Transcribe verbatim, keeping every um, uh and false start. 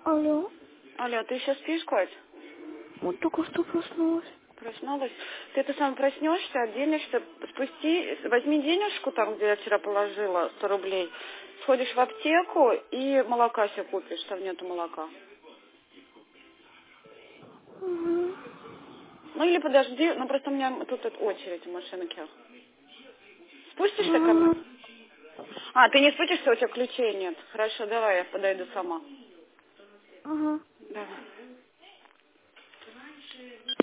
Алло. Алло, ты еще спишь, Кать? Вот только что проснулась. Проснулась? Ты это сам проснешься, оденешься, спусти, возьми денежку там, где я вчера положила, сто рублей, сходишь в аптеку и молока себе купишь, там нету молока. Угу. Ну или подожди, ну просто у меня тут вот очередь в машинке. Спустишься ко мне? Угу. А, ты не спустишься, у тебя ключей нет. Хорошо, давай, я подойду сама. Угу. Давай.